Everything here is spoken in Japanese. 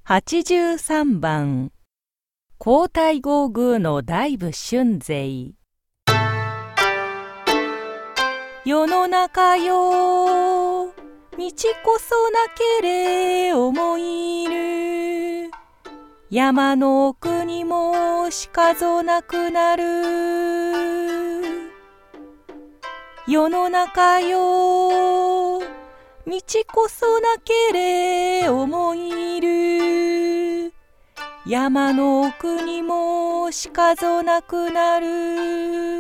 83番皇太后宮の大武春勢。世の中よ、道こそなけれ思いる。山の奥にもしかぞなくなる。世の中よ、道こそなけれ思いる。山の奥にもしかぞなくなる。